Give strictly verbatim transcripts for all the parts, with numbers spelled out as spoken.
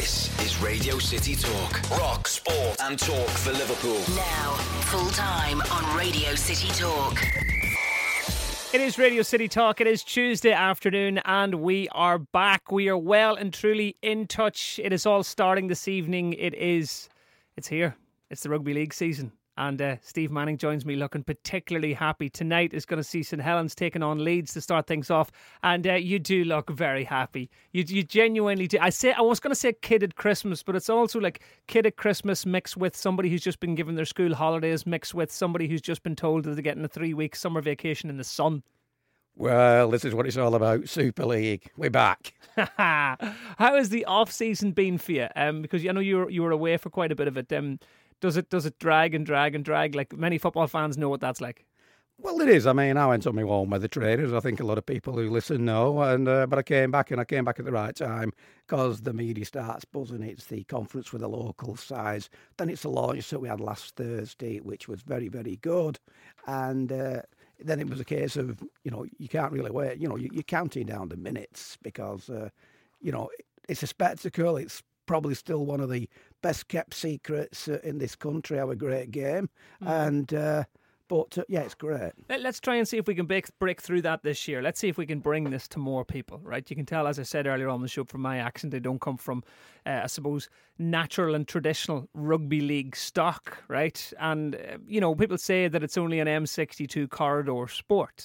This is Radio City Talk. Rock, sport and talk for Liverpool. Now, full time on Radio City Talk. It is Radio City Talk. It is Tuesday afternoon and we are back. We are well and truly in touch. It is all starting this evening. It is, it's here. It's the Rugby League season. And uh, Steve Manning joins me looking particularly happy. Tonight is going to see St Helens taking on Leeds to start things off. And uh, you do look very happy. You you genuinely do. I say I was going to say kid at Christmas, but it's also like kid at Christmas mixed with somebody who's just been given their school holidays, mixed with somebody who's just been told that they're getting a three-week summer vacation in the sun. Well, this is what it's all about. Super League. We're back. How has the off-season been for you? Um, because I know you were, you were away for quite a bit of it. Um, Does it does it drag and drag and drag? Like many football fans know what that's like. Well, it is. I mean, I went on my warm weather traders. I think a lot of people who listen know. And uh, but I came back and I came back at the right time because the media starts buzzing. It's the conference with the local sides. Then it's the launch that we had last Thursday, which was very, very good. And uh, then it was a case of, you know, you can't really wait. You know, you, you're counting down the minutes because, uh, you know, it's a spectacle. It's probably still one of the best kept secrets uh, in this country. Have a great game, mm. and uh, but uh, yeah, it's great. Let's try and see if we can break break through that this year. Let's see if we can bring this to more people. Right? You can tell, as I said earlier on the show, from my accent, they don't come from, uh, I suppose, natural and traditional rugby league stock, right? And uh, you know, people say that it's only an M sixty-two corridor sport.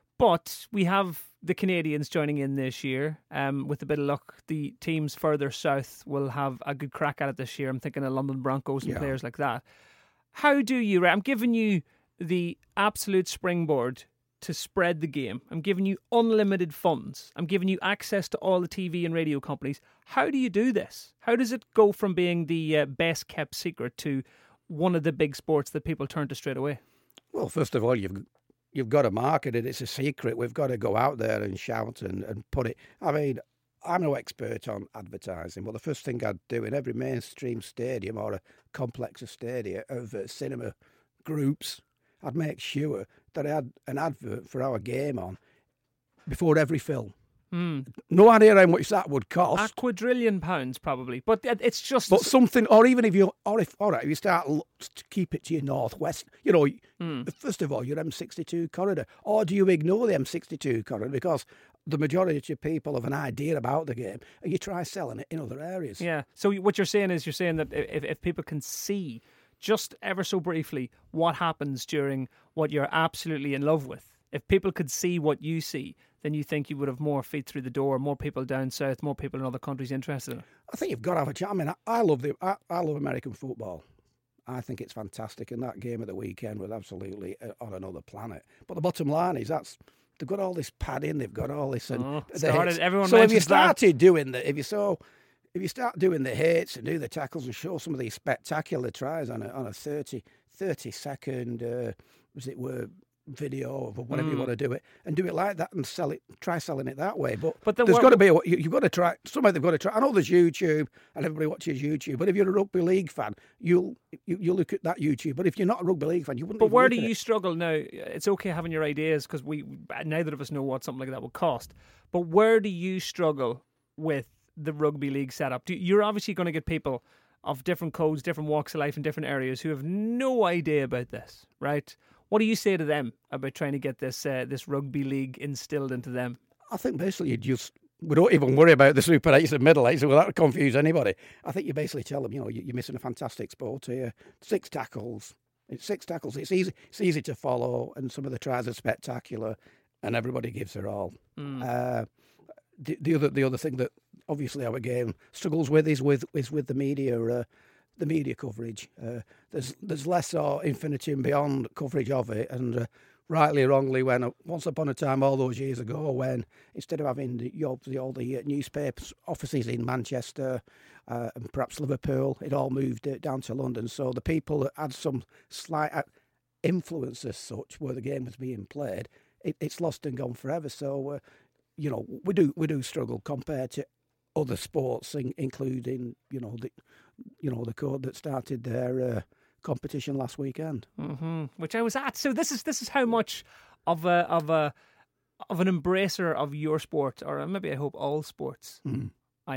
But we have the Canadians joining in this year. Um, with a bit of luck, the teams further south will have a good crack at it this year. I'm thinking of London Broncos and yeah. players like that. How do you... I'm giving you the absolute springboard to spread the game. I'm giving you unlimited funds. I'm giving you access to all the T V and radio companies. How do you do this? How does it go from being the uh, best kept secret to one of the big sports that people turn to straight away? Well, first of all, you've... You've got to market it. It's a secret. We've got to go out there and shout and, and put it. I mean, I'm no expert on advertising, but the first thing I'd do in every mainstream stadium or a complex of stadia of uh, cinema groups, I'd make sure that I had an advert for our game on before every film. Mm. No idea how much that would cost. A quadrillion pounds, probably. But it's just... But something, or even if you, or if, all right, if you start to keep it to your northwest, you know, mm. first of all, your M sixty-two corridor, or do you ignore the M sixty-two corridor because the majority of people have an idea about the game and you try selling it in other areas? Yeah. So what you're saying is you're saying that if, if people can see just ever so briefly what happens during what you're absolutely in love with, if people could see what you see, then you think you would have more feet through the door, more people down south, more people in other countries interested in it? I think you've got to have a chat. I mean, I, I love the I, I love American football. I think it's fantastic, and that game at the weekend was absolutely on another planet. But the bottom line is that's they've got all this padding, they've got all this. And oh, started, everyone so if you that. started doing the, if you saw, if you start doing the hits and do the tackles and show some of these spectacular tries on a on a thirty, thirty second, uh, was it were. video or whatever mm. you want to do it and do it like that and sell it, try selling it that way. But, but the there's work- got to be, a, you, you've got to try, somebody they've got to try. I know there's YouTube and everybody watches YouTube, but if you're a rugby league fan, you'll you, you'll look at that YouTube. But if you're not a rugby league fan, you wouldn't. But where do you it. struggle now? It's okay having your ideas because we neither of us know what something like that would cost. But where do you struggle with the rugby league setup? Do, you're obviously going to get people of different codes, different walks of life in different areas who have no idea about this, right? What do you say to them about trying to get this uh, this rugby league instilled into them? I think basically you just, we don't even worry about the Super eights and Middle eights, so that would confuse anybody. I think you basically tell them, you know, you're missing a fantastic sport here. Six tackles. It's six tackles. It's easy It's easy to follow, and some of the tries are spectacular, and everybody gives their all. Mm. Uh, the, the other the other thing that obviously our game struggles with is with, is with the media uh, the media coverage. Uh, there's there's less or infinity and beyond coverage of it, and uh, rightly or wrongly, when uh, once upon a time, all those years ago, when instead of having the, the all the uh, newspapers offices in Manchester uh, and perhaps Liverpool, it all moved uh, down to London. So the people that had some slight uh, influence as such, where the game was being played, it, it's lost and gone forever. So uh, you know, we do we do struggle compared to other sports, in, including you know the you know the code that started their uh, competition last weekend, mm-hmm. which I was at. So this is this is how much of a of a of an embracer of your sport, or maybe I hope all sports, mm. I am.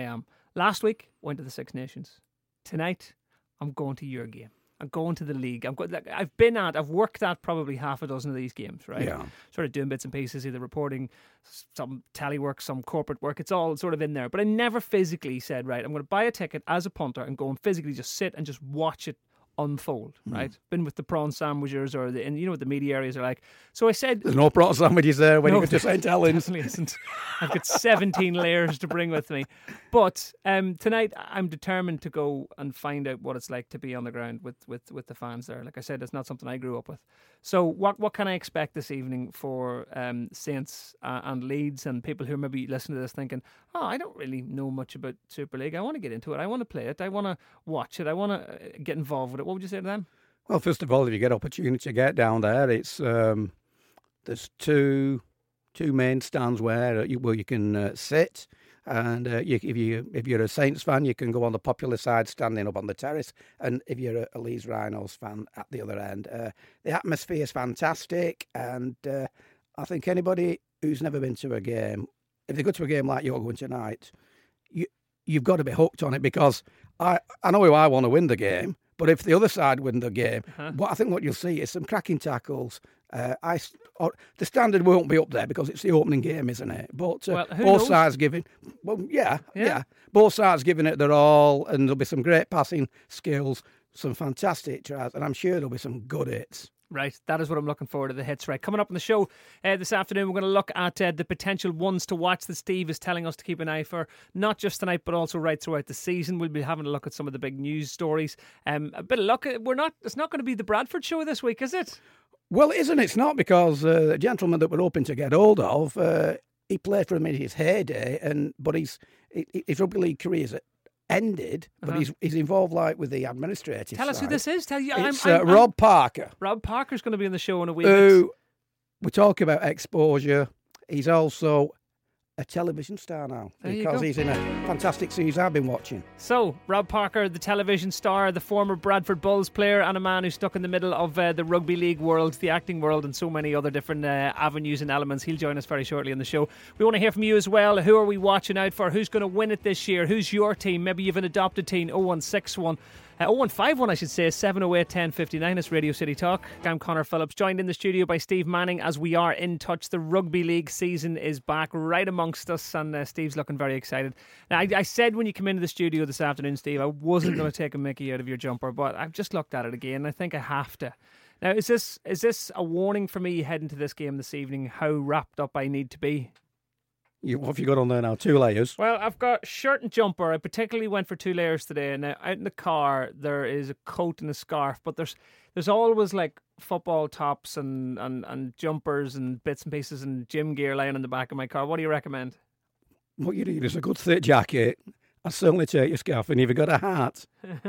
Last week, went to the Six Nations. Tonight, I'm going to your game. I'm going to the league. I'm going, I've been at, I've worked at probably half a dozen of these games, right? Yeah. Sort of doing bits and pieces, either reporting, some tally work, some corporate work. It's all sort of in there. But I never physically said, right, I'm going to buy a ticket as a punter and go and physically just sit and just watch it unfold, right? Mm. Been with the prawn sandwichers or the, and you know what the media areas are like. So I said, there's no prawn sandwiches there when no, you go to Saint Helens. Definitely isn't. I've got seventeen layers to bring with me. But um, tonight I'm determined to go and find out what it's like to be on the ground with, with, with the fans there. Like I said, it's not something I grew up with. So what what can I expect this evening for um, Saints uh, and Leeds and people who maybe listen to this thinking, oh, I don't really know much about Super League. I want to get into it. I want to play it. I want to watch it. I want to get involved with it. What would you say to them? Well, first of all, if you get opportunity to get down there, it's um, there's two two main stands where you, where you can uh, sit. And uh, you, if you if you're a Saints fan, you can go on the popular side, standing up on the terrace. And if you're a, a Leeds Rhinos fan, at the other end, uh, the atmosphere is fantastic. And uh, I think anybody who's never been to a game, if they go to a game like you're going tonight, you you've got to be hooked on it, because I I know who I want to win the game. But if the other side win the game, uh-huh. what I think what you'll see is some cracking tackles. Uh, I, or, the standard won't be up there because it's the opening game, isn't it? But uh, well, both knows? sides giving, well, yeah, yeah, yeah, both sides giving it their all, and there'll be some great passing skills, some fantastic tries, and I'm sure there'll be some good hits. Right, that is what I'm looking forward to, the hits. Right, coming up on the show uh, this afternoon, we're going to look at uh, the potential ones to watch that Steve is telling us to keep an eye for, not just tonight, but also right throughout the season. We'll be having a look at some of the big news stories. Um, a bit of luck. We're not. It's not going to be the Bradford show this week, is it? Well, isn't it? It's not, because uh, the gentleman that we're hoping to get hold of, uh, he played for him in his heyday, and but he's his rugby league career is ended, but uh-huh. he's he's involved like with the administrative Tell side. us who this is. Tell you, it's I'm, I'm, uh, Rob Parker. Rob Parker's going to be on the show in a week. Who we talk about exposure. He's also a television star now, there because he's in a fantastic series I've been watching. So, Rob Parker, the television star, the former Bradford Bulls player, and a man who's stuck in the middle of uh, the rugby league world, the acting world, and so many other different uh, avenues and elements. He'll join us very shortly on the show. We want to hear from you as well. Who are we watching out for? Who's going to win it this year? Who's your team? Maybe you've an adopted team. oh one six one Uh, oh one five one, I should say, seven oh eight, one oh five nine. It's Radio City Talk. I'm Connor Phillips, joined in the studio by Steve Manning as we are in touch. The rugby league season is back right amongst us, and uh, Steve's looking very excited. Now, I, I said when you came into the studio this afternoon, Steve, I wasn't going to take a mickey out of your jumper, but I've just looked at it again. I think I have to. Now, is this is this a warning for me heading to this game this evening, how wrapped up I need to be? You, what have you got on there now? Two layers? Well, I've got shirt and jumper. I particularly went for two layers today. And out in the car, there is a coat and a scarf. But there's there's always like football tops and, and, and jumpers and bits and pieces and gym gear lying in the back of my car. What do you recommend? What you need is a good thick jacket. I'd certainly take your scarf. And if you've got a hat,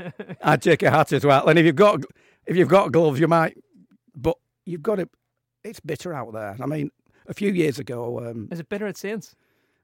I'd take a hat as well. And if you've got if you've got gloves, you might. But you've got it. It's bitter out there. I mean, a few years ago... Um, is it bitter at Saints?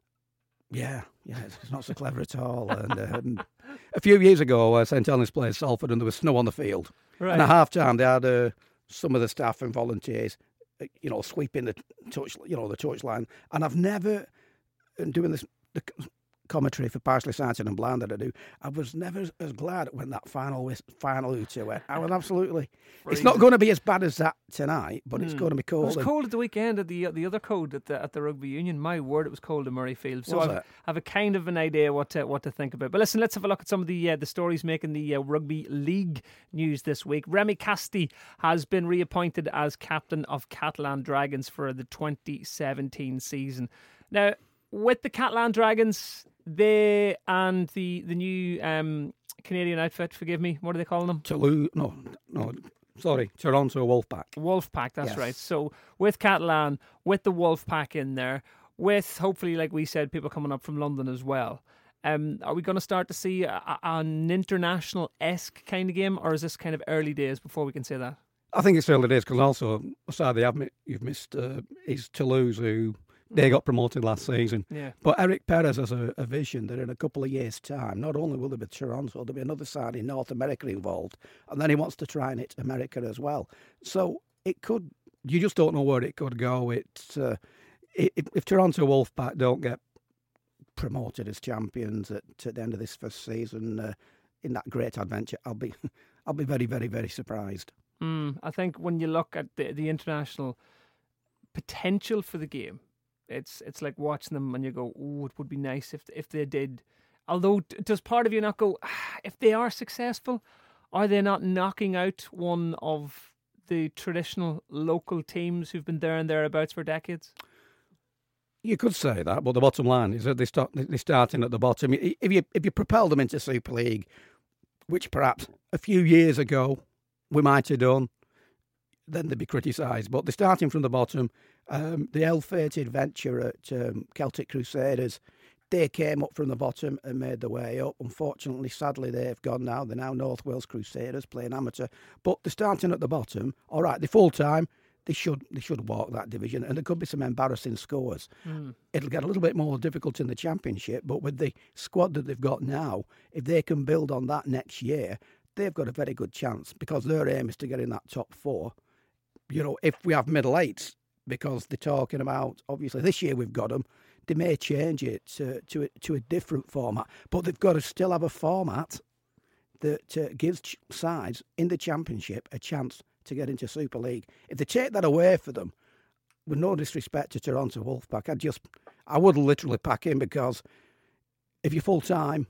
Yeah, yeah, it's not so clever at all. And um, a few years ago, uh, Saint Helens played Salford, and there was snow on the field. Right. And at half time, they had uh, some of the staff and volunteers, uh, you know, sweeping the touch, you know, the touch line. And I've never, and doing this the commentary for Partially Sighted and Blind that I do, I was never as glad when that final final Uta went. I was absolutely. It's not going to be as bad as that tonight, but mm. it's going to be cold. It was cold at the weekend at the the other code at the at the rugby union. My word, it was cold in Murrayfield. So I've, I've a kind of an idea what to what to think about. But listen, let's have a look at some of the uh, the stories making the uh, rugby league news this week. Remy Casti has been reappointed as captain of Catalan Dragons for the twenty seventeen season. Now, with the Catalan Dragons, they and the the new um, Canadian outfit, forgive me, what are they calling them? Toulouse, no, no, sorry, Toronto Wolfpack. Wolfpack, that's yes. right. So with Catalan, with the Wolfpack in there, with hopefully, like we said, people coming up from London as well. Um, are we going to start to see a, a, an international-esque kind of game, or is this kind of early days before we can say that? I think it's early days, because also, sadly, I've, you've missed uh, is Toulouse, who they got promoted last season. Yeah. But Eric Perez has a, a vision that in a couple of years' time, not only will there be Toronto, there'll be another side in North America involved, and then he wants to try and hit America as well. So it could, you just don't know where it could go. It's uh, it, if Toronto Wolfpack don't get promoted as champions at, at the end of this first season uh, in that great adventure, I'll be I'll be very, very, very surprised. Mm, I think when you look at the, the international potential for the game, it's it's like watching them and you go, oh, it would be nice if if they did. Although, does part of you not go, ah, if they are successful, are they not knocking out one of the traditional local teams who've been there and thereabouts for decades? You could say that, but the bottom line is that they start they're starting at the bottom. If you if you propel them into Super League, which perhaps a few years ago we might have done, then they'd be criticised. But they're starting from the bottom. Um, the ill-fated venture at um, Celtic Crusaders, they came up from the bottom and made their way up. Unfortunately, sadly, they've gone now. They're now North Wales Crusaders playing amateur. But they're starting at the bottom. All right, they're full-time. They should they should walk that division, and there could be some embarrassing scores. Mm. It'll get a little bit more difficult in the Championship, but with the squad that they've got now, if they can build on that next year, they've got a very good chance, because their aim is to get in that top four. You know, if we have middle eights, because they're talking about, obviously this year we've got them, they may change it to to a, to a different format, but they've got to still have a format that uh, gives ch- sides in the Championship a chance to get into Super League. If they take that away for them, with no disrespect to Toronto Wolfpack, I just I would literally pack in, because if you're full time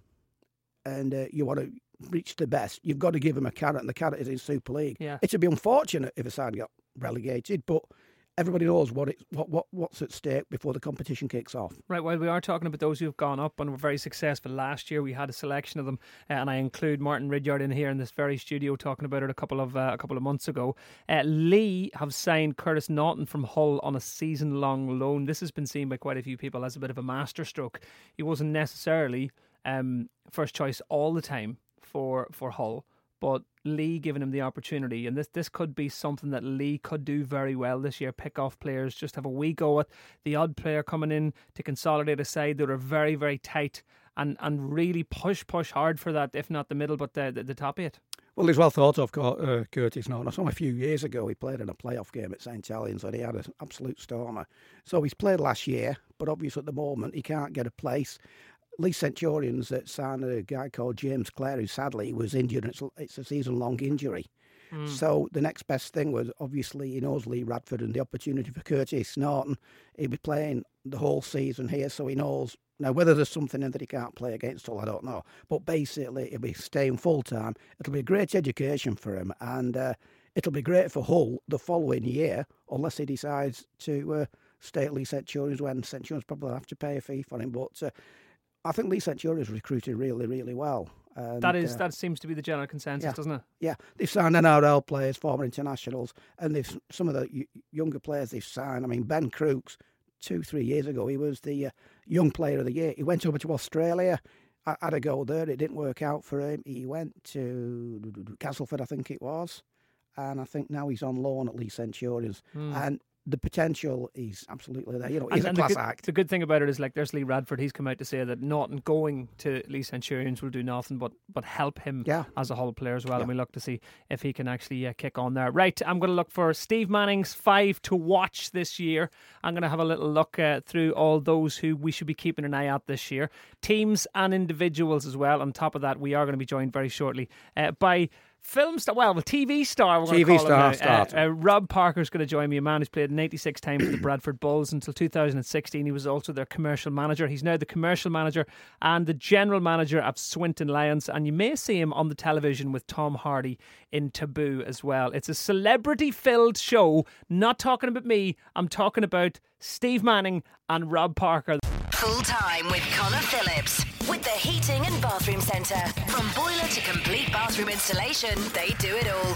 and uh, you want to reach the best, you've got to give them a carrot, and the carrot is in Super League. Yeah. It'd be unfortunate if a side got relegated, but everybody knows what it what, what what's at stake before the competition kicks off. Right, well, we are talking about those who have gone up and were very successful last year. We had a selection of them, uh, and I include Martin Ridyard in here in this very studio talking about it a couple of uh, a couple of months ago. Uh, Lee have signed Curtis Naughton from Hull on a season-long loan. This has been seen by quite a few people as a bit of a masterstroke. He wasn't necessarily um, first choice all the time for for Hull, but Lee giving him the opportunity, and this this could be something that Lee could do very well this year. Pick off players, just have a wee go at the odd player coming in to consolidate a side that are very, very tight, and, and really push push hard for that, if not the middle, but the the, the top eight. Well, he's well thought of, uh, Curtis Naughton. I saw him a few years ago. He played in a playoff game at Saint Helens, and he had an absolute stormer. So he's played last year, but obviously at the moment he can't get a place. Leeds Centurions that signed a guy called James Clare, who sadly was injured. It's, it's a season-long injury. Mm. So the next best thing was, obviously, he knows Lee Radford, and the opportunity for Curtis Naughton. He'll be playing the whole season here, so he knows. Now, whether there's something in that he can't play against Hull, I don't know. But basically, he'll be staying full-time. It'll be a great education for him, and uh, it'll be great for Hull the following year, unless he decides to uh, stay at Leeds Centurions, when Centurions probably have to pay a fee for him. But uh, I think Leeds Centurions recruited really, really well. And, that is uh, that seems to be the general consensus, yeah, doesn't it? Yeah, they've signed N R L players, former internationals, and they've some of the y- younger players they've signed. I mean, Ben Crooks, two, three years ago, he was the uh, young player of the year. He went over to Australia, had a go there. It didn't work out for him. He went to Castleford, I think it was, and I think now he's on loan at Leeds Centurions. Mm. And the potential is absolutely there. You know, he's and, a and class the good, act. The good thing about it is, like, there's Lee Radford. He's come out to say that Naughton going to Leeds Centurions will do nothing but but help him yeah. as a Hull player as well. Yeah. And we look to see if he can actually uh, kick on there. Right, I'm going to look for Steve Manning's five to watch this year. I'm going to have a little look uh, through all those who we should be keeping an eye out this year. Teams and individuals as well. On top of that, we are going to be joined very shortly uh, by film star, well, the T V star, we're going T V to call star, him now. Uh, uh, Rob Parker's going to join me, a man who's played ninety-six times for the Bradford Bulls until two thousand sixteen. He was also their commercial manager. He's now the commercial manager and the general manager of Swinton Lions, and you may see him on the television with Tom Hardy in Taboo as well. It's a celebrity-filled show. Not talking about me, I'm talking about Steve Manning and Rob Parker. Full time with Connor Phillips. With the Heating and Bathroom Centre. From boiler to complete bathroom installation, they do it all.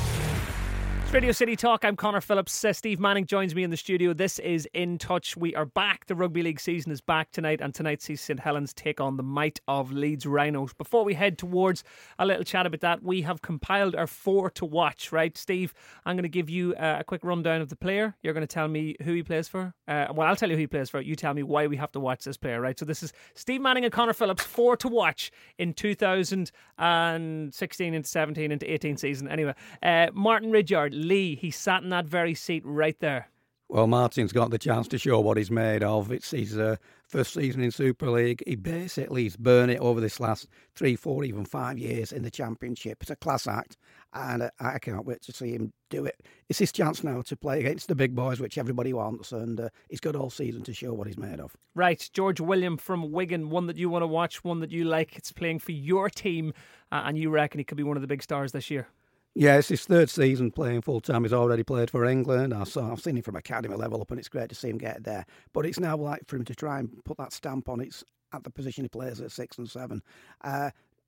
It's Radio City Talk. I'm Connor Phillips. Uh, Steve Manning joins me in the studio. This is In Touch. We are back. The Rugby League season is back tonight, and tonight sees St Helens take on the might of Leeds Rhinos. Before we head towards a little chat about that, we have compiled our four to watch, right? Steve, I'm going to give you uh, a quick rundown of the player. You're going to tell me who he plays for. Uh, well, I'll tell you who he plays for. You tell me why we have to watch this player, right? So this is Steve Manning and Connor Phillips, four to watch in two thousand sixteen into seventeen into eighteen season. Anyway, uh, Martin Ridyard, Lee, he sat in that very seat right there. Well, Martin's got the chance to show what he's made of. It's his uh, first season in Super League. He basically has burned it over this last three, four, even five years in the Championship. It's a class act, and uh, I can't wait to see him do it. It's his chance now to play against the big boys, which everybody wants, and uh, he's got all season to show what he's made of. Right, George William from Wigan, one that you want to watch, one that you like. It's playing for your team, uh, and you reckon he could be one of the big stars this year. Yeah, it's his third season playing full-time. He's already played for England. I saw, I've seen him from academy level up, and it's great to see him get there. But it's now like for him to try and put that stamp on it at the position he plays at six and seven. Uh,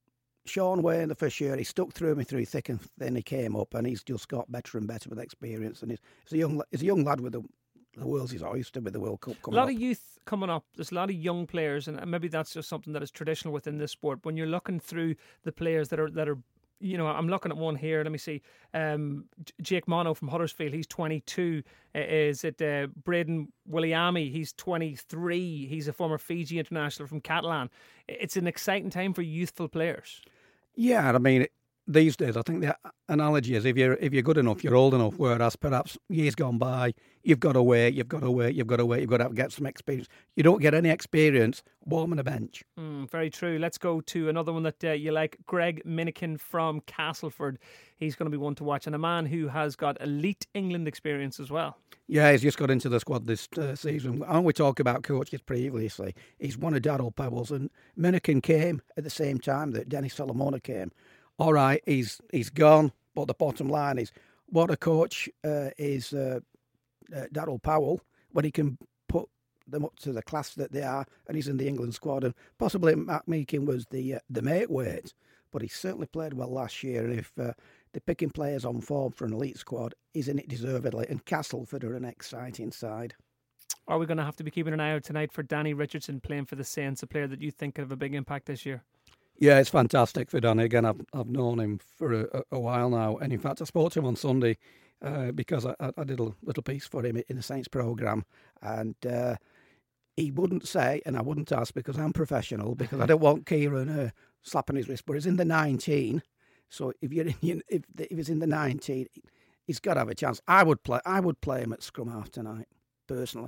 Sean Wayne, the first year, he stuck through me through thick and thin. He came up, and he's just got better and better with experience. And he's, he's a young, he's a young lad with the, the world's his oyster with the World Cup coming up. A lot up. of youth coming up. There's a lot of young players, and maybe that's just something that is traditional within this sport. When you're looking through the players that are that are. You know, I'm looking at one here. Let me see. Um, Jake Mono from Huddersfield, he's twenty-two. Uh, is it uh, Braden Williami? He's twenty-three. He's a former Fiji international from Catalan. It's an exciting time for youthful players. Yeah, I mean, these days, I think the analogy is if you're if you're good enough, you're old enough. Whereas perhaps years gone by, you've got to wait, you've got to wait, you've got to wait, you've got to get some experience. You don't get any experience warming a bench. Mm, very true. Let's go to another one that uh, you like, Greg Minikin from Castleford. He's going to be one to watch, and a man who has got elite England experience as well. Yeah, he's just got into the squad this uh, season. And we talked about coaches previously. He's one of Daryl Powell's, and Minikin came at the same time that Dennis Solomona came. All right, he's he's gone, but the bottom line is, what a coach uh, is uh, uh, Daryl Powell when he can put them up to the class that they are, and he's in the England squad. And possibly Matt Meakin was the uh, the mate weight, but he certainly played well last year. And if uh, they're picking players on form for an elite squad, he's in it deservedly. And Castleford are an exciting side. Are we going to have to be keeping an eye out tonight for Danny Richardson playing for the Saints, a player that you think could have a big impact this year? Yeah, it's fantastic for Danny. Again, I've I've known him for a, a while now, and in fact, I spoke to him on Sunday uh, because I, I did a little piece for him in the Saints programme, and uh, he wouldn't say, and I wouldn't ask because I'm professional, because I don't want Kieran uh, slapping his wrist. But he's in the nineteen, so if you're in, if if he's in the nineteen, he's got to have a chance. I would play. I would play him at scrum half tonight, personally,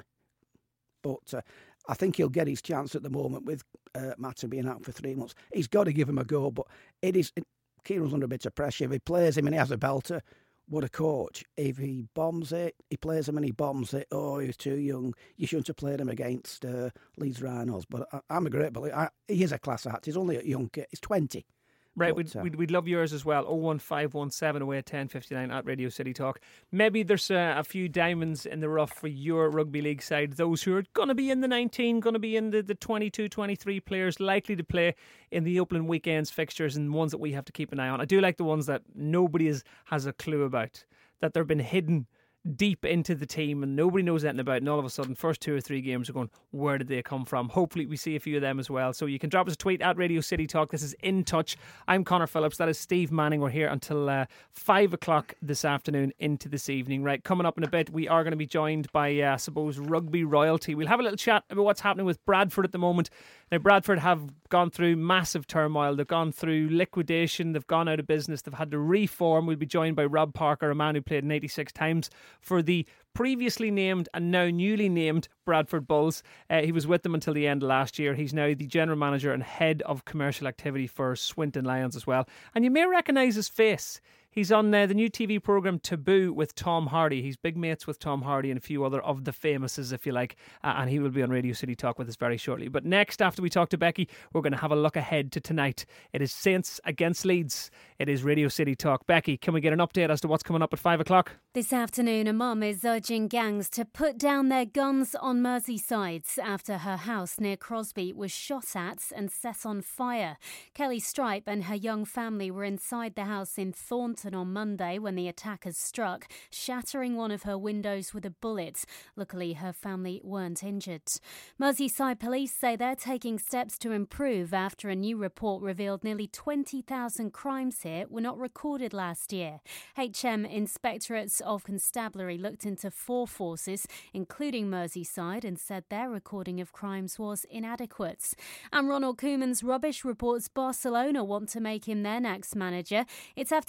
but. Uh, I think he'll get his chance at the moment with uh, Matta being out for three months. He's got to give him a go, but it is it, Kieran's under a bit of pressure. If he plays him and he has a belter, what a coach. If he bombs it, he plays him and he bombs it. Oh, he was too young. You shouldn't have played him against uh, Leeds Rhinos. But I, I'm a great believer. He is a class act. He's only a young kid. He's twenty. Right, but, we'd, uh, we'd, we'd love yours as well. oh one five one seven oh eight ten fifty-nine at Radio City Talk. Maybe there's uh, a few diamonds in the rough for your rugby league side. Those who are going to be in the nineteen, going to be in the, the twenty-two, twenty-three players likely to play in the opening weekends fixtures, and ones that we have to keep an eye on. I do like the ones that nobody is, has a clue about, that they've been hidden deep into the team and nobody knows anything about, and all of a sudden first two or three games are going, where did they come from? Hopefully we see a few of them as well. So you can drop us a tweet at Radio City Talk. This is In Touch. I'm Connor Phillips. That is Steve Manning. We're here until uh, five o'clock this afternoon into this evening. Right, coming up in a bit, we are going to be joined by uh, I suppose rugby royalty. We'll have a little chat about what's happening with Bradford at the moment. Now, Bradford have gone through massive turmoil. They've gone through liquidation. They've gone out of business. They've had to reform. We'll be joined by Rob Parker, a man who played in eighty-six times for the previously named and now newly named Bradford Bulls. Uh, he was with them until the end of last year. He's now the general manager and head of commercial activity for Swinton Lions as well. And you may recognise his face. He's on uh, the new T V programme Taboo with Tom Hardy. He's big mates with Tom Hardy and a few other of the famouses, if you like. Uh, and he will be on Radio City Talk with us very shortly. But next, after we talk to Becky, we're going to have a look ahead to tonight. It is Saints against Leeds. It is Radio City Talk. Becky, can we get an update as to what's coming up at five o'clock? This afternoon, a mum is urging gangs to put down their guns on Merseyside after her house near Crosby was shot at and set on fire. Kelly Stripe and her young family were inside the house in Thornton on Monday when the attackers struck, shattering one of her windows with a bullet. Luckily, her family weren't injured. Merseyside police say they're taking steps to improve after a new report revealed nearly twenty thousand crimes here were not recorded last year. H M Inspectorates of Constabulary looked into four forces, including Merseyside, and said their recording of crimes was inadequate. And Ronald Koeman's rubbish reports Barcelona want to make him their next manager. It's after comments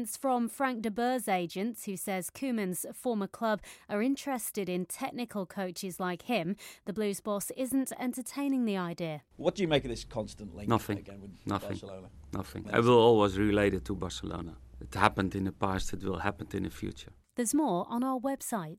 It's from Frank de Boer's agents, who says Koeman's former club are interested in technical coaches like him. The Blues boss isn't entertaining the idea. What do you make of this constant link Nothing. again with Nothing. Barcelona? Nothing. I will always relate it to Barcelona. It happened in the past, it will happen in the future. There's more on our website.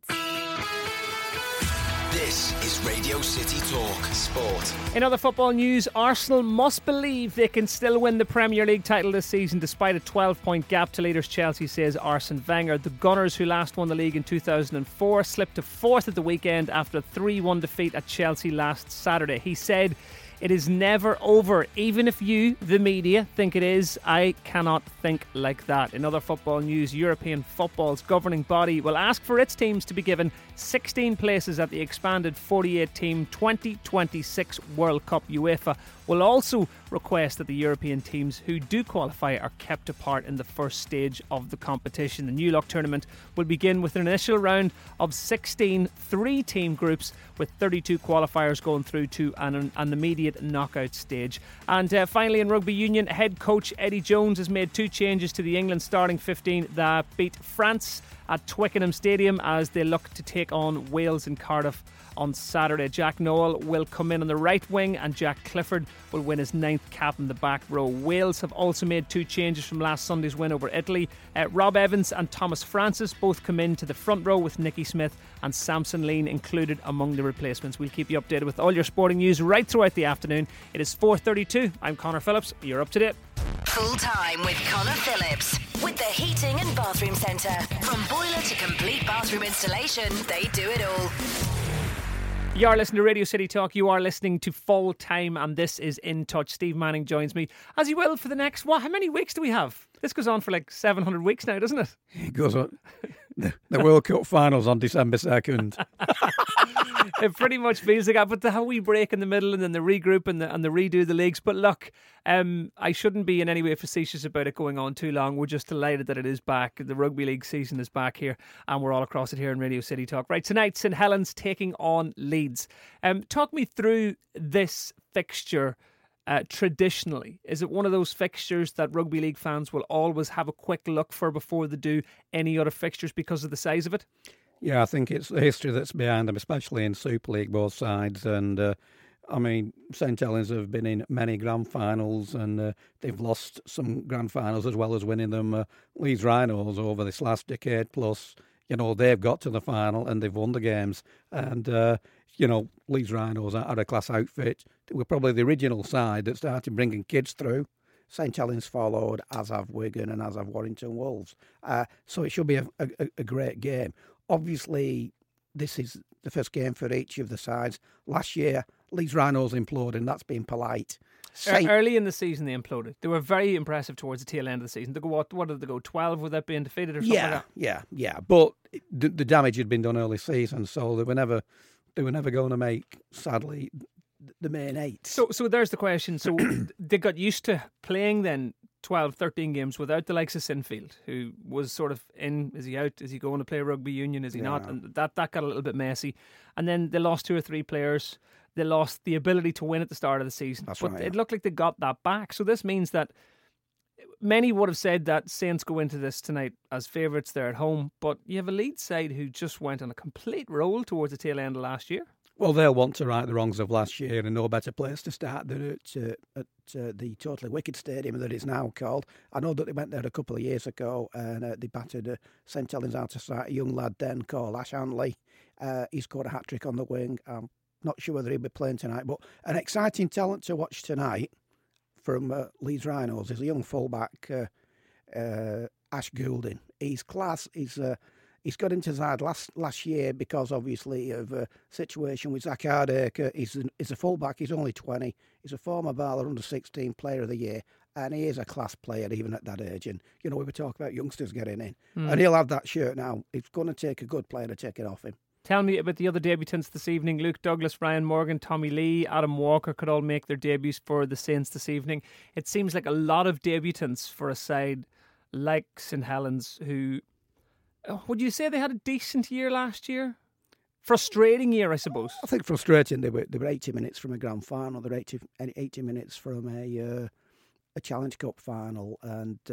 This is Radio City Talk Sport. In other football news, Arsenal must believe they can still win the Premier League title this season despite a twelve-point gap to leaders Chelsea, says Arsene Wenger. The Gunners, who last won the league in two thousand four, slipped to fourth at the weekend after a three one defeat at Chelsea last Saturday. He said, "It is never over. Even if you, the media, think it is, I cannot think like that." In other football news, European football's governing body will ask for its teams to be given sixteen places at the expanded forty-eight team twenty twenty-six World Cup. UEFA will also request that the European teams who do qualify are kept apart in the first stage of the competition. The New Look tournament will begin with an initial round of sixteen three-team groups, with thirty-two qualifiers going through to an, an immediate knockout stage. And uh, finally, in rugby union, head coach Eddie Jones has made two changes to the England starting fifteen that beat France at Twickenham Stadium as they look to take on Wales in Cardiff on Saturday. Jack Noel will come in on the right wing and Jack Clifford will win his ninth cap in the back row. Wales have also made two changes from last Sunday's win over Italy. Uh, Rob Evans and Thomas Francis both come in to the front row, with Nicky Smith and Samson Lean included among the replacements. We'll keep you updated with all your sporting news right throughout the afternoon. It is four thirty-two. I'm Connor Phillips. You're up to date. Full time with Connor Phillips with the Heating and Bathroom Centre. From boiler to complete bathroom installation, they do it all. You are listening to Radio City Talk. You are listening to Full Time, and this is In Touch. Steve Manning joins me, as he will, for the next, what, how many weeks do we have? This goes on for like seven hundred weeks now, doesn't it? It goes on. The, the World Cup finals on December second. It pretty much feels like that, but the, how we break in the middle and then the regroup and the, and the redo the leagues. But look, um, I shouldn't be in any way facetious about it going on too long. We're just delighted that it is back. The rugby league season is back here, and we're all across it here in Radio City Talk. Right, tonight, St Helens taking on Leeds. Um, talk me through this fixture. Uh, traditionally, is it one of those fixtures that rugby league fans will always have a quick look for before they do any other fixtures because of the size of it? Yeah, I think it's the history that's behind them, especially in Super League, both sides. And uh, I mean, St Helens have been in many grand finals, and uh, they've lost some grand finals as well as winning them. Uh, Leeds Rhinos over this last decade plus, you know, they've got to the final and they've won the games. And uh, you know, Leeds Rhinos are a class outfit. They were probably the original side that started bringing kids through. St Helens followed, as have Wigan and as have Warrington Wolves. Uh, so it should be a, a, a great game. Obviously, this is the first game for each of the sides. Last year, Leeds Rhinos imploded, and that's being polite. Saint- Early in the season, they imploded. They were very impressive towards the tail end of the season. They go, what, what did they go, twelve without being defeated or something yeah, like that? Yeah, yeah, But the, the damage had been done early season, so they were never, they were never going to make, sadly, the main eight. So so there's the question. So they got used to playing then twelve, thirteen games without the likes of Sinfield, who was sort of in, is he out, is he going to play rugby union, is he yeah. not? And that, that got a little bit messy. And then they lost two or three players. They lost the ability to win at the start of the season. That's but right, it yeah. looked like they got that back. So this means that many would have said that Saints go into this tonight as favourites there at home, but you have a Leeds side who just went on a complete roll towards the tail end of last year. Well, they'll want to right the wrongs of last year, and no better place to start than at, uh, at uh, the Totally Wicked Stadium that it's now called. I know that they went there a couple of years ago, and uh, they battered uh, St Helens out of sight. A young lad then called Ash Hanley. Uh, he scored a hat-trick on the wing. I'm not sure whether he'll be playing tonight, but an exciting talent to watch tonight from uh, Leeds Rhinos is a young fullback, uh, uh, Ash Goulding. He's class. He's... Uh, He's got into side last last year because, obviously, of a situation with Zach Hardacre. He's, an, he's a fullback. He's only twenty. He's a former Barler under sixteen Player of the Year. And he is a class player, even at that age. And, you know, we were talking about youngsters getting in. Mm. And he'll have that shirt now. It's going to take a good player to take it off him. Tell me about the other debutants this evening. Luke Douglas, Ryan Morgan, Tommy Lee, Adam Walker could all make their debuts for the Saints this evening. It seems like a lot of debutants for a side like St Helens, who... Would you say they had a decent year last year? Frustrating year, I suppose. I think frustrating. They were they were eighty minutes from a grand final. They're eighty, eighty minutes from a uh, a Challenge Cup final, and uh,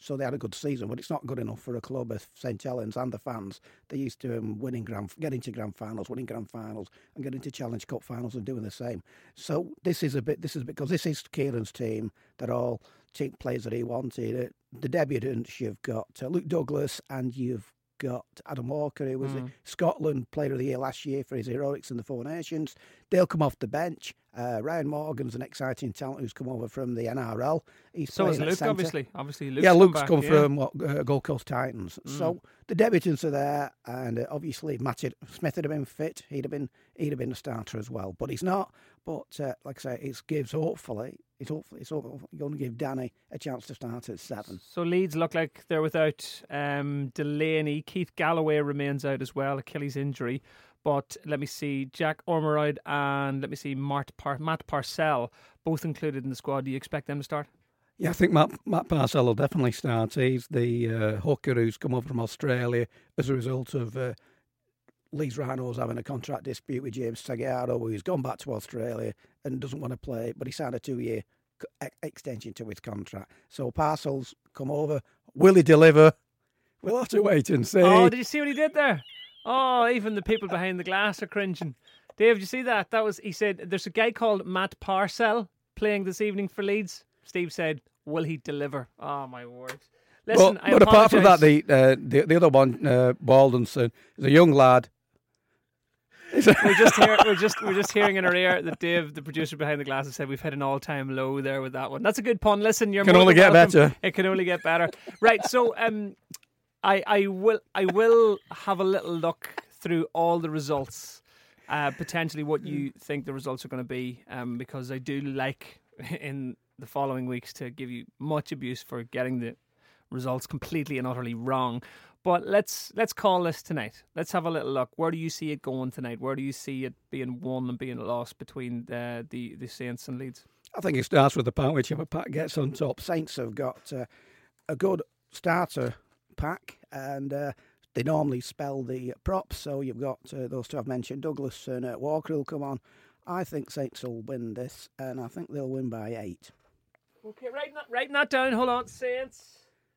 so they had a good season. But it's not good enough for a club of St Helens and the fans. They're used to um, winning grand, getting to grand finals, winning grand finals, and getting to Challenge Cup finals and doing the same. So this is a bit. This is because this is Kieran's team. They're all team players that he wanted. Uh, the debutants, you've got uh, Luke Douglas, and you've got Adam Walker, who was mm. a Scotland Player of the Year last year for his heroics in the Four Nations. They'll come off the bench. Uh, Ryan Morgan's an exciting talent who's come over from the N R L. He's so is Luke, centre. obviously. Obviously, Luke's yeah, Luke's come, come back, yeah. from what, uh, Gold Coast Titans. Mm. So the debutants are there, and uh, obviously Matty Smith would have been fit. He'd have been he'd have been a starter as well, but he's not. But uh, like I say, it gives hopefully it's hopefully it's hopefully going to give Danny a chance to start at seven. So Leeds look like they're without um, Delaney. Keith Galloway remains out as well, Achilles injury. But let me see, Jack Ormerod and let me see, Matt, Par- Matt Parcell, both included in the squad. Do you expect them to start? Yeah, I think Matt, Matt Parcell will definitely start. He's the uh, hooker who's come over from Australia as a result of uh, Leeds Rhinos having a contract dispute with James Tagliaro, who's gone back to Australia and doesn't want to play, but he signed a two-year extension to his contract. So Parcell's come over. Will he deliver? We'll have to wait and see. Oh, did you see what he did there? Oh, even the people behind the glass are cringing. Dave, did you see that? That was, he said, there's a guy called Matt Parcell playing this evening for Leeds. Steve said, will he deliver? Oh, my word. Listen, well, I but apart from that, apologise. the, uh, the the other one, uh, Baldenson, is a young lad. we're just hear, we're just we're just hearing in our ear that Dave, the producer behind the glass, has said we've hit an all-time low there with that one. That's a good pun. Listen, you're can more only than get welcome. better. It can only get better. Right. So, um, I I will I will have a little look through all the results, uh, potentially what you think the results are going to be, um, because I do like in the following weeks to give you much abuse for getting the results completely and utterly wrong. But let's let's call this tonight. Let's have a little look. Where do you see it going tonight? Where do you see it being won and being lost between the the, the Saints and Leeds? I think it starts with the pack. Whichever pack gets on top. Saints have got uh, a good starter pack, and uh, they normally spell the props. So you've got uh, those two I've mentioned, Douglas and uh, Walker will come on. I think Saints will win this, and I think they'll win by eight. Okay, writing that, writing that down. Hold on, Saints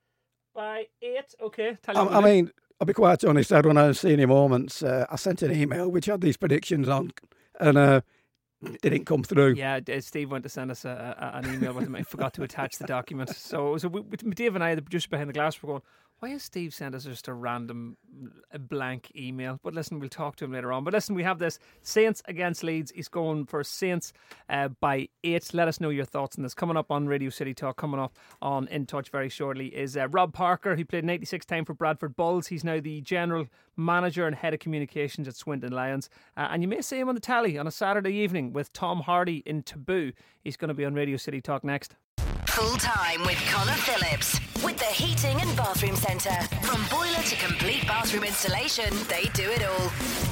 by eight. Okay, tell you I, what I we do. mean, I'll be quite honest. I when I was seeing moments, uh, I sent an email which had these predictions on, and uh, it didn't come through. Yeah, Steve went to send us a, a, an email with him. I forgot to attach the document. So it was a, we, Dave and I, the producer behind the glass, were going, why has Steve sent us just a random a blank email? But listen, we'll talk to him later on. But listen, we have this Saints against Leeds. He's going for Saints uh, by eight. Let us know your thoughts on this. Coming up on Radio City Talk, coming up on In Touch very shortly is uh, Rob Parker, who played ninety-six time for Bradford Bulls. He's now the general manager and head of communications at Swinton Lions. Uh, and you may see him on the telly on a Saturday evening with Tom Hardy in Taboo. He's going to be on Radio City Talk next. Full time with Connor Phillips with the Heating and Bathroom Centre. From boiler to complete bathroom installation, they do it all.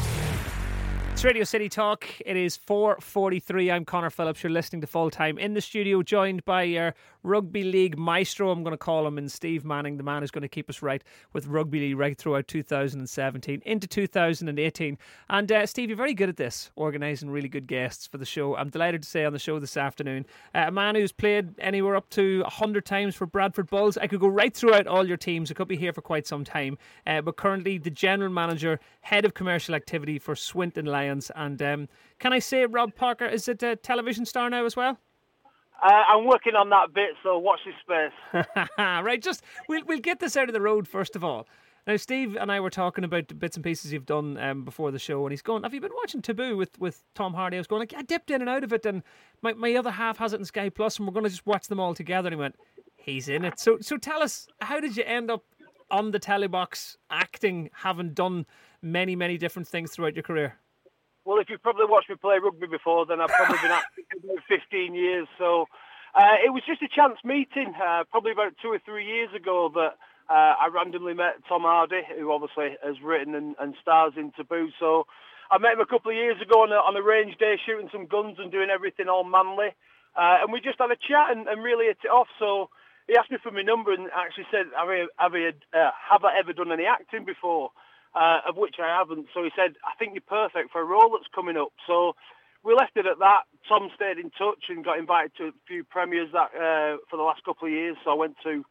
It's Radio City Talk. It is four forty-three. I'm Connor Phillips. You're listening to Full Time in the studio, joined by your rugby league maestro. I'm going to call him, and Steve Manning, the man who's going to keep us right with rugby league right throughout two thousand seventeen into two thousand eighteen. And uh, Steve, you're very good at this, organising really good guests for the show. I'm delighted to say on the show this afternoon, uh, a man who's played anywhere up to one hundred times for Bradford Bulls. I could go right throughout all your teams. I could be here for quite some time. Uh, but currently the general manager, head of commercial activity for Swinton Lions. And um, can I say, Rob Parker, is it a television star now as well? Uh, I'm working on that bit, so watch this space. Right, just we'll we'll get this out of the road first of all. Now, Steve and I were talking about the bits and pieces you've done um, before the show, and he's going, have you been watching Taboo with, with Tom Hardy? I was going, like, I dipped in and out of it, and my, my other half has it in Sky Plus, and we're going to just watch them all together. And he went, he's in it. So so tell us, how did you end up on the telly box acting, having done many, many different things throughout your career? Well, if you've probably watched me play rugby before, then I've probably been acting for about fifteen years. So uh, it was just a chance meeting, uh, probably about two or three years ago, that uh, I randomly met Tom Hardy, who obviously has written and, and stars in Taboo. So I met him a couple of years ago on a, on a range day, shooting some guns and doing everything all manly. Uh, and we just had a chat and, and really hit it off. So he asked me for my number and actually said, have I, have I, uh, have I ever done any acting before? Uh, of which I haven't. So he said, I think you're perfect for a role that's coming up. So we left it at that. Tom stayed in touch and got invited to a few premieres that uh, for the last couple of years. So I went to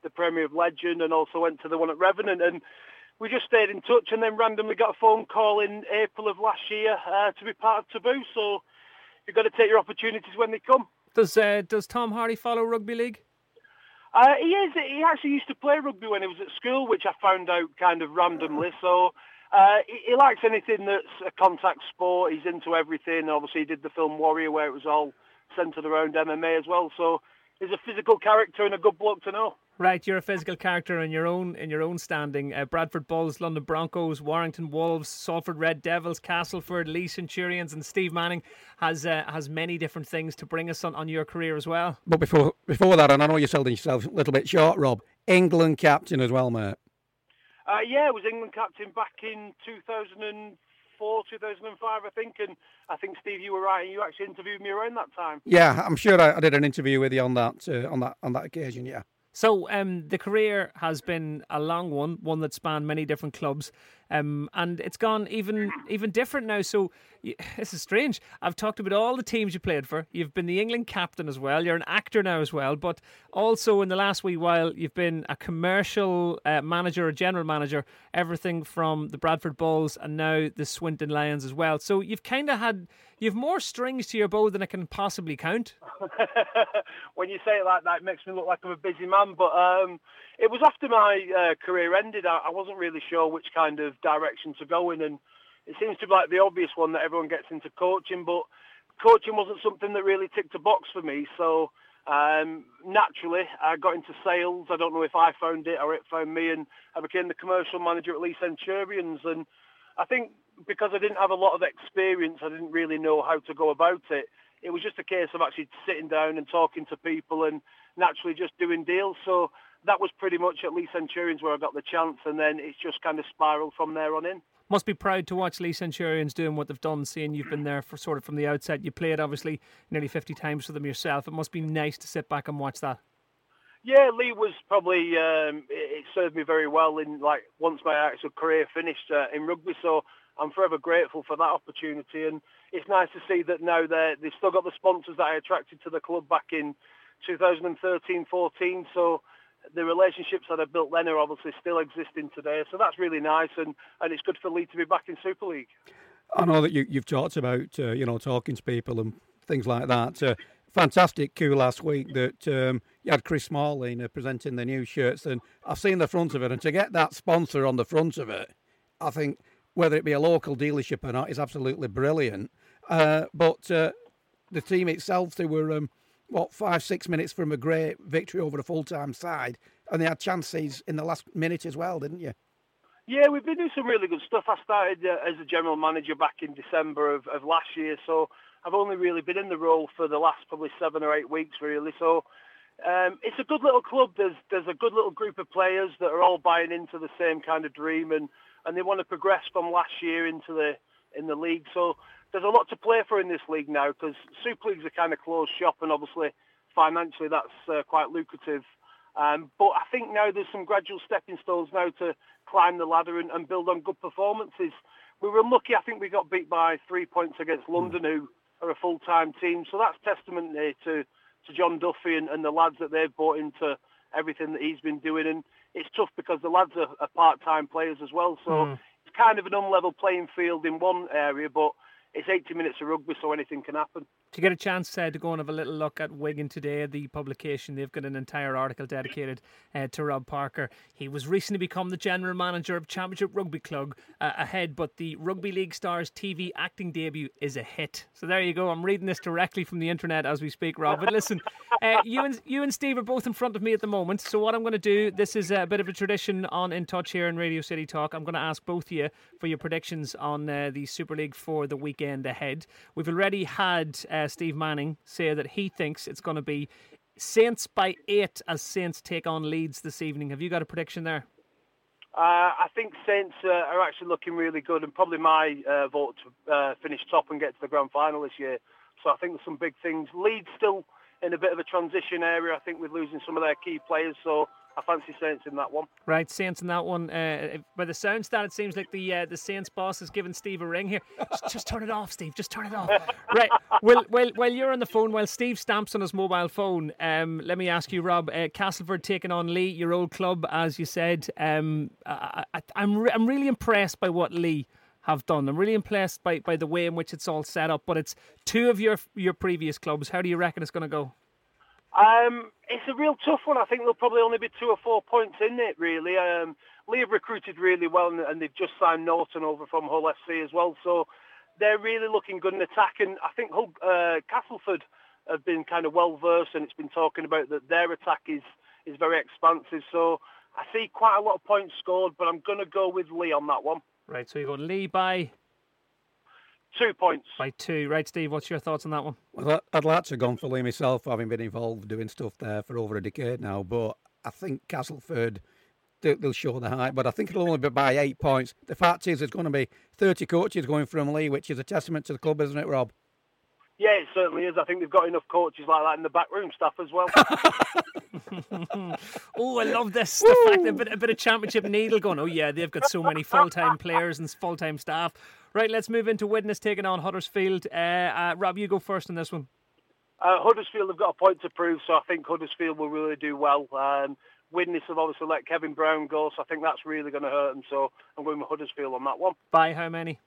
the Premier of Legend and also went to the one at Revenant. And we just stayed in touch and then randomly got a phone call in April of last year uh, to be part of Taboo. So you've got to take your opportunities when they come. Does uh, does Tom Hardy follow rugby league? Uh, he is. He actually used to play rugby when he was at school, which I found out kind of randomly. So uh, he, he likes anything that's a contact sport. He's into everything. Obviously, he did the film Warrior, where it was all centred around M M A as well. So he's a physical character and a good bloke to know. Right, you're a physical character in your own in your own standing. Uh, Bradford Bulls, London Broncos, Warrington Wolves, Salford Red Devils, Castleford, Lee Centurions, and Steve Manning has uh, has many different things to bring us on, on your career as well. But before before that, and I know you're selling yourself a little bit short, Rob, England captain as well, mate. Uh, yeah, I was England captain back in two thousand four, two thousand five, I think, and I think, Steve, you were right, and you actually interviewed me around that time. Yeah, I'm sure I, I did an interview with you on that uh, on that on that occasion. Yeah. So um, the career has been a long one, one that spanned many different clubs, um, and it's gone even even different now. So you, this is strange. I've talked about all the teams you played for. You've been the England captain as well. You're an actor now as well, but also in the last wee while, you've been a commercial uh, manager, a general manager, everything from the Bradford Bulls and now the Swinton Lions as well. So you've kind of had, you've more strings to your bow than I can possibly count. When you say it like that, it makes me look like I'm a busy man. But um, it was after my uh, career ended. I, I wasn't really sure which kind of direction to go in, and it seems to be like the obvious one that everyone gets into coaching. But coaching wasn't something that really ticked a box for me. So um, naturally, I got into sales. I don't know if I found it or it found me, and I became the commercial manager at Lee Centurions. And I think because I didn't have a lot of experience, I didn't really know how to go about it. It was just a case of actually sitting down and talking to people and naturally just doing deals. So that was pretty much at Lee Centurions where I got the chance, and then it's just kind of spiralled from there on in. Must be proud to watch Lee Centurions doing what they've done, seeing you've been there for sort of from the outset. You played obviously nearly fifty times for them yourself. It must be nice to sit back and watch that. Yeah, Lee was probably, um, it, it served me very well in like once my actual career finished uh, in rugby. So I'm forever grateful for that opportunity, and it's nice to see that now they're, they've still got the sponsors that I attracted to the club back in two thousand thirteen fourteen, so the relationships that I built then are obviously still existing today, so that's really nice, and, and it's good for Lee to be back in Super League. I know that you, you've talked about, uh, you know, talking to people and things like that. Uh, fantastic coup last week that um, you had Chris Smalling uh, presenting the new shirts, and I've seen the front of it, and to get that sponsor on the front of it, I think whether it be a local dealership or not is absolutely brilliant. Uh, but uh, the team itself, they were, um, what, five, six minutes from a great victory over a full-time side, and they had chances in the last minute as well, didn't you? Yeah, we've been doing some really good stuff. I started uh, as a general manager back in December of, of last year, so I've only really been in the role for the last probably seven or eight weeks, really. So um, it's a good little club. There's there's a good little group of players that are all buying into the same kind of dream, and, and they want to progress from last year into the in the league. So there's a lot to play for in this league now, because Super League's a kind of closed shop, and obviously financially that's uh, quite lucrative. Um, but I think now there's some gradual stepping stones now to climb the ladder and, and build on good performances. We were lucky. I think we got beat by three points against London, who are a full-time team. So that's testament to, to John Duffy and, and the lads that they've bought into everything that he's been doing. And it's tough because the lads are, are part-time players as well. So mm. it's kind of an unlevel playing field in one area, but it's eighty minutes of rugby, so anything can happen. To get a chance uh, to go and have a little look at Wigan today, the publication, they've got an entire article dedicated uh, to Rob Parker. He was recently become the general manager of Championship Rugby Club uh, ahead, but the Rugby League Stars T V acting debut is a hit. So there you go. I'm reading this directly from the internet as we speak, Rob. But listen, uh, you and you and Steve are both in front of me at the moment. So what I'm going to do, this is a bit of a tradition on In Touch here in Radio City Talk. I'm going to ask both of you for your predictions on uh, the Super League for the weekend ahead. We've already had Uh, Steve Manning say that he thinks it's going to be Saints by eight as Saints take on Leeds this evening. Have you got a prediction there? Uh, I think Saints uh, are actually looking really good, and probably my uh, vote to uh, finish top and get to the grand final this year. So I think there's some big things. Leeds still in a bit of a transition area, I think, with losing some of their key players. So I fancy Saints in that one. Right, Saints in that one. Uh, by the sounds that, it seems like the uh, the Saints boss is giving Steve a ring here. Just, just turn it off, Steve. Just turn it off. Right. Well, while while you're on the phone, while Steve stamps on his mobile phone, um, let me ask you, Rob. Uh, Castleford taking on Lee, your old club, as you said. Um, I, I, I'm re- I'm really impressed by what Lee have done. I'm really impressed by, by the way in which it's all set up. But it's two of your your previous clubs. How do you reckon it's going to go? Um, it's a real tough one. I think there'll probably only be two or four points in it, really. Um, Lee have recruited really well, and, and they've just signed Norton over from Hull F C as well. So they're really looking good in attack. And I think Hull, uh, Castleford have been kind of well-versed, and it's been talking about that their attack is, is very expansive. So I see quite a lot of points scored, but I'm going to go with Lee on that one. Right, so you go Lee by... Two points. By two. Right, Steve, what's your thoughts on that one? Well, I'd like to have gone for Lee myself, having been involved doing stuff there for over a decade now. But I think Castleford, they'll show the height. But I think it'll only be by eight points. The fact is, there's going to be thirty coaches going from Lee, which is a testament to the club, isn't it, Rob? Yeah, it certainly is. I think they've got enough coaches like that in the backroom staff as well. Oh, I love this. The fact that a bit, a bit of championship needle going, oh yeah, they've got so many full-time players and full-time staff. Right, let's move into Widnes taking on Huddersfield. Uh, uh, Rob, you go first on this one. Uh, Huddersfield have got a point to prove, so I think Huddersfield will really do well. Um, Widnes have obviously let Kevin Brown go, so I think that's really going to hurt them. So I'm going with Huddersfield on that one. By how many?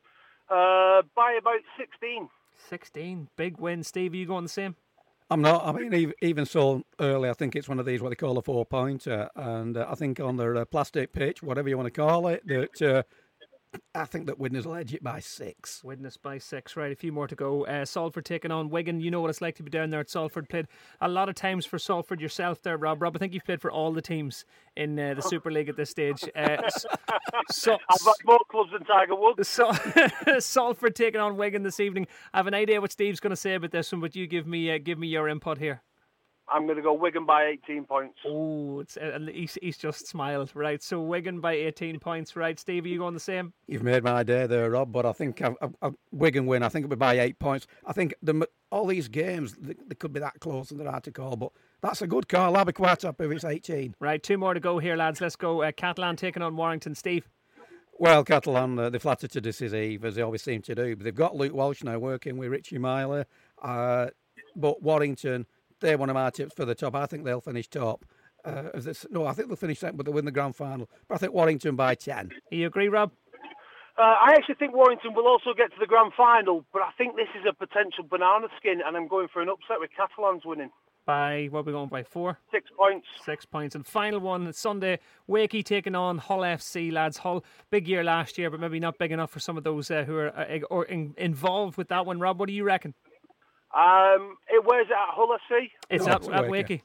Uh, by about sixteen. sixteen. Big win. Steve, are you going the same? I'm not. I mean, even so early, I think it's one of these what they call a four-pointer. And uh, I think on their uh, plastic pitch, whatever you want to call it, that uh, I think that Widnes will edge it by six. Widnes by six. Right, a few more to go. Uh, Salford taking on Wigan. You know what it's like to be down there at Salford. Played a lot of times for Salford yourself there, Rob. Rob, I think you've played for all the teams in uh, the Super League at this stage. Uh, so, I've got more clubs than Tiger Woods. So, Salford taking on Wigan this evening. I have an idea what Steve's going to say about this one, but you give me uh, give me your input here. I'm going to go Wigan by eighteen points. Oh, it's uh, he's, he's just smiled. Right, so Wigan by eighteen points. Right, Steve, are you going the same? You've made my day there, Rob, but I think I, I, I, Wigan win. I think it'll be by eight points. I think the, all these games, they, they could be that close and they're hard to call, but that's a good call. I'll be quite happy if it's eighteen. Right, two more to go here, lads. Let's go. Uh, Catalan taking on Warrington. Steve? Well, Catalan, uh, they flatter to deceive, as they always seem to do, but they've got Luke Walsh now working with Richie Myler, uh, but Warrington... they're one of my tips for the top. I think they'll finish top. Uh, this, no, I think they'll finish second, but they'll win the grand final. But I think Warrington by ten. You agree, Rob? Uh, I actually think Warrington will also get to the grand final, but I think this is a potential banana skin, and I'm going for an upset with Catalans winning. By, what are we going by, four? Six points. Six points. And final one, Sunday, Wakey taking on Hull F C, lads. Hull, big year last year, but maybe not big enough for some of those uh, who are uh, or in, involved with that one. Rob, what do you reckon? Um, it where's it at Hull F C? It's no, at, at Wakey.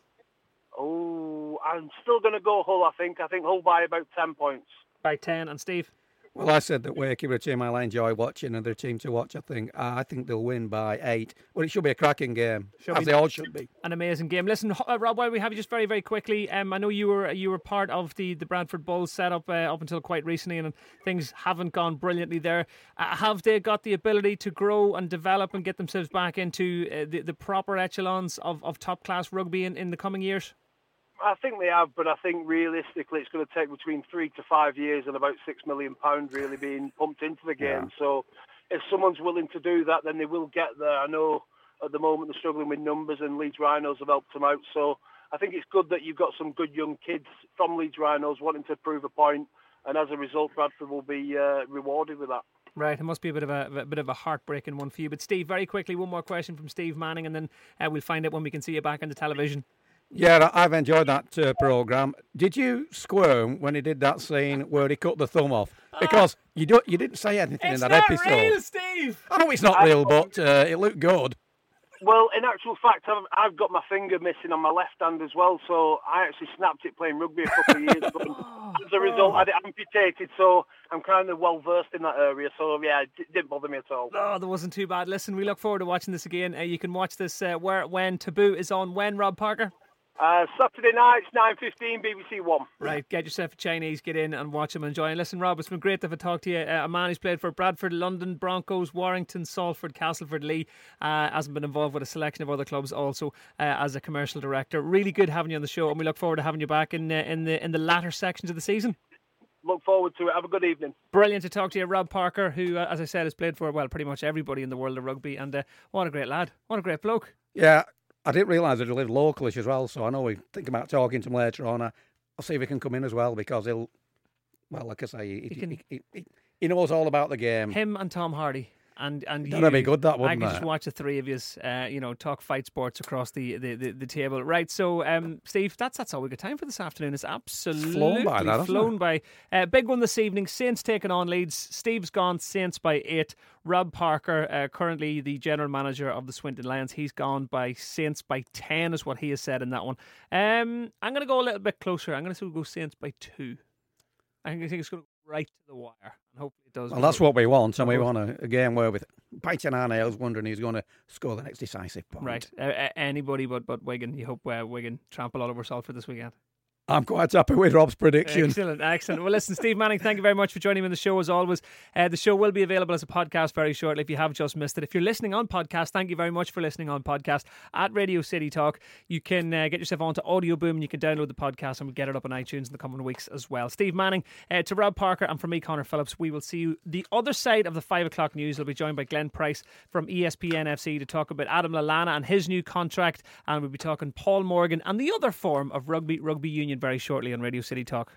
Oh, I'm still going to go Hull. I think. I think Hull by about ten points. By ten, and Steve. Well, I said that Wakey were a team I'll enjoy watching, and they're a team to watch. I think. Uh, I think they'll win by eight. Well, it should be a cracking game, should as be, they all should be. An amazing game. Listen, uh, Rob, while we have you, just very, very quickly, um, I know you were you were part of the, the Bradford Bulls setup uh, up until quite recently, and things haven't gone brilliantly there. Uh, have they got the ability to grow and develop and get themselves back into uh, the the proper echelons of, of top class rugby in, in the coming years? I think they have, but I think realistically it's going to take between three to five years and about six million pounds really being pumped into the game. Yeah. So if someone's willing to do that, then they will get there. I know at the moment they're struggling with numbers, and Leeds Rhinos have helped them out. So I think it's good that you've got some good young kids from Leeds Rhinos wanting to prove a point, and as a result, Bradford will be uh, rewarded with that. Right, it must be a bit of a, a bit of a heartbreaking one for you. But Steve, very quickly, one more question from Steve Manning, and then uh, we'll find out when we can see you back on the television. Yeah, I've enjoyed that uh, programme. Did you squirm when he did that scene where he cut the thumb off? Because you don't, you didn't say anything it's in that episode. It's not real, Steve! I know it's not real, but uh, it looked good. Well, in actual fact, I've, I've got my finger missing on my left hand as well, so I actually snapped it playing rugby a couple of years ago. As a result, I had it amputated, so I'm kind of well versed in that area. So yeah, it didn't bother me at all. Oh, that wasn't too bad. Listen, we look forward to watching this again. Uh, you can watch this uh, where, when Taboo is on. When, Rob Parker? Uh, Saturday nights, nine fifteen, B B C One. Right, get yourself a Chinese, get in and watch them and enjoy. And listen, Rob, it's been great to have a talk to you. Uh, a man who's played for Bradford, London, Broncos, Warrington, Salford, Castleford, Lee. Uh, hasn't been involved with a selection of other clubs also uh, as a commercial director. Really good having you on the show, and we look forward to having you back in, uh, in, the, in the latter sections of the season. Look forward to it. Have a good evening. Brilliant to talk to you, Rob Parker, who, uh, as I said, has played for, well, pretty much everybody in the world of rugby. And uh, what a great lad. What a great bloke. Yeah. I didn't realise that he lived localish as well, so I know we think about talking to him later on. I'll see if he can come in as well, because he'll, well, like I say, he, he, can, he, he, he knows all about the game. Him and Tom Hardy. And and That'd you, be good, that, wouldn't I could it? just watch the three of you, uh, you know, talk fight sports across the, the, the, the table. Right, so, um, Steve, that's that's all we got time for this afternoon. It's absolutely flown by, that, flown it? by. Uh, big one this evening. Saints taking on Leeds. Steve's gone. Saints by eight. Rob Parker, uh, currently the general manager of the Swinton Lions, he's gone by Saints by ten, is what he has said in that one. Um, I'm going to go a little bit closer. I'm going to go Saints by two. I think it's going to go right to the wire, and hopefully it does. Well, that's what we want, and we want a, a game where with biting our nails, wondering who's going to score the next decisive point. Right, uh, anybody but but Wigan. You hope uh, Wigan trample all over Salford this weekend. I'm quite happy with Rob's prediction. Excellent, excellent. Well, listen, Steve Manning, thank you very much for joining me on the show as always. Uh, the show will be available as a podcast very shortly if you have just missed it. If you're listening on podcast, thank you very much for listening on podcast at Radio City Talk. You can uh, get yourself onto Audio Boom and you can download the podcast, and we'll get it up on iTunes in the coming weeks as well. Steve Manning, uh, to Rob Parker, and from me, Connor Phillips, we will see you the other side of the five o'clock news. We'll be joined by Glenn Price from E S P N F C to talk about Adam Lallana and his new contract, and we'll be talking Paul Morgan and the other form of rugby, rugby union very shortly on Radio City Talk.